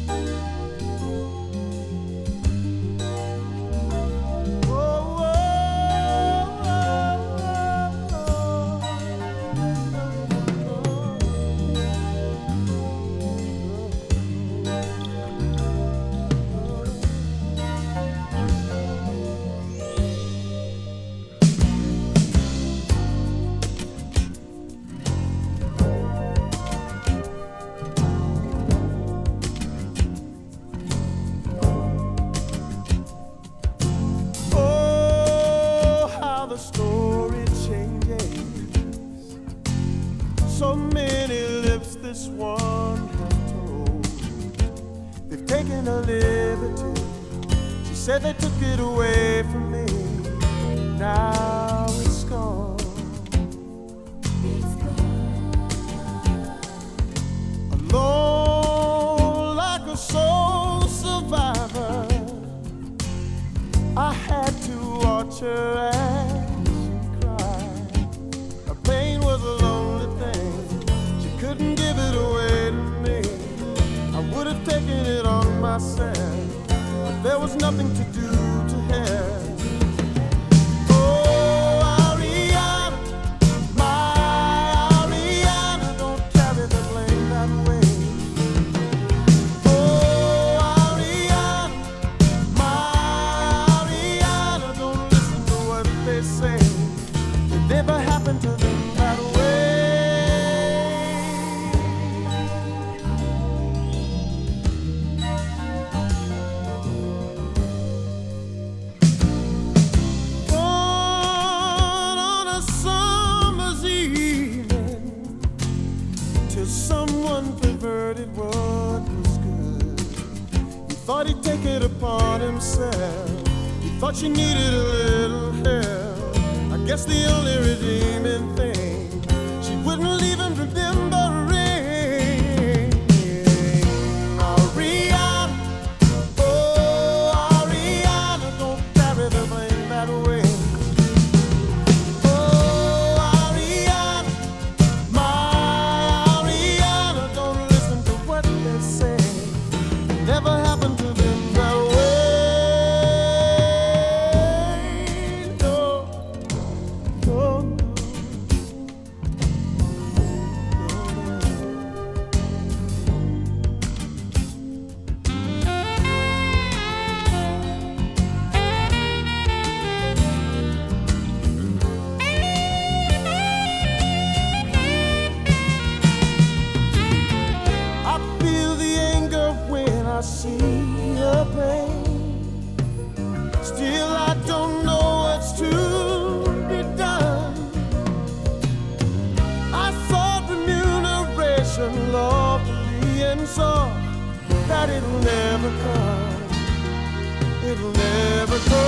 So many lips this one has told. They've taken a liberty. She said they took it away from me. Now it's gone. It's gone. Alone like a soul survivor, I had to watch her as she cried. Her pain was a lonely thing. She couldn't give it away to me. I would have taken it on myself, but there was nothing to do to help. Never happened to them that way. Born on a summer's evening, till someone perverted what was good. He thought he'd take it upon himself. He thought she needed a little help. I guess the only redeeming thing, she wouldn't leave him remembering. Ariana, oh Ariana, don't carry the blame that way. Oh Ariana, my Ariana, don't listen to what they say. It never happened to them that way. I see her pain. Still I don't know what's to be done. I sought remuneration lawfully and saw that it'll never come. It'll never come.